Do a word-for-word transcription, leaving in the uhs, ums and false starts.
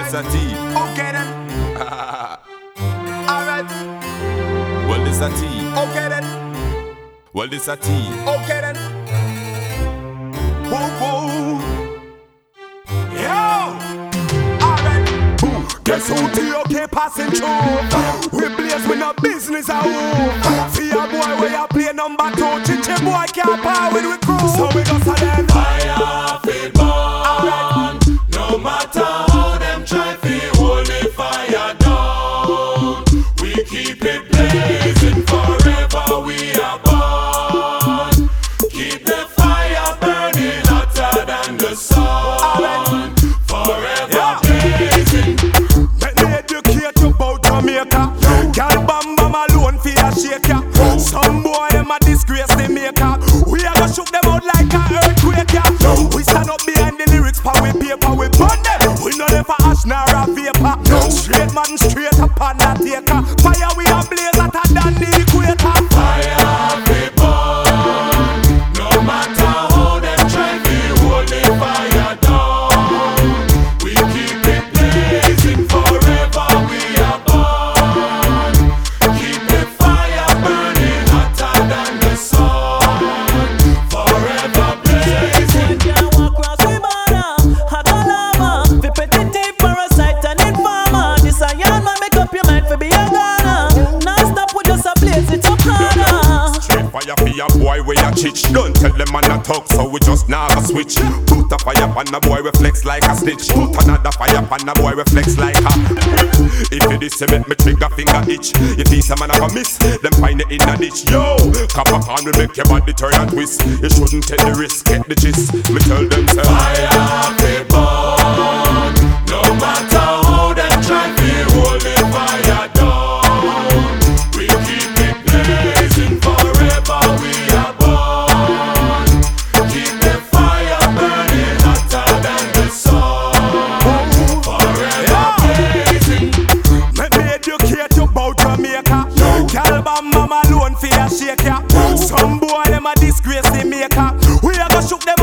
this a tea. Okay then. Alright. Well, this a tea. Okay then. Well, this a tea. Okay then. Whoa, whoa. Yo! Alright. Guess who T O K passing through? We blaze with no business at home. See a boy where you play number two. Chiche boy can't power with we crew. So we go to them. Fire fit burn. No matter how them try to hold the fire down, we keep it blazing forever. We are born. Keep the fire burning hotter than the sun. Forever blazing. Let me educate you about Jamaica. Girl bam bam alone for a shaker. Some boy them a disgrace the maker. We a go shook them out like a earthquake. We stand up behind the lyrics, pa we paper, we burn them. We no there for ash nor a vapor. Straight man straight up on that taker. Fire we a blaze hotter than the equator. Fire we burn. No matter how them try to hold the fire down, we keep it blazing forever. We are born. Keep the fire burning hotter than the sun. Forever blazing. Can't walk across the border. Hot lava. Fi petty parasite and informer. This a yarn man make up your mind fi be a Ghana. Non-stop we just a blaze it up harder. Straight fire for your boy where you chitch. Don't tell them man a talk, so we just never switch. Put a fire on a boy reflex like a snitch. Put another fire on a boy reflex like a. If you this make me trigger finger itch. If this a man a go miss, then find it in a ditch. Yo, copper can will make your body turn and twist. You shouldn't take the risk, get the gist. Me tell them say Fire we burn. No matter how them try to hold the fire down, we keep it blazing forever. We are born. Keep the fire burning hotter than the sun. Forever blazing. Let me educate you about Jamaica. Girl bam mama alone for a shaker. Some boy them a disgrace the maker. We a go shook them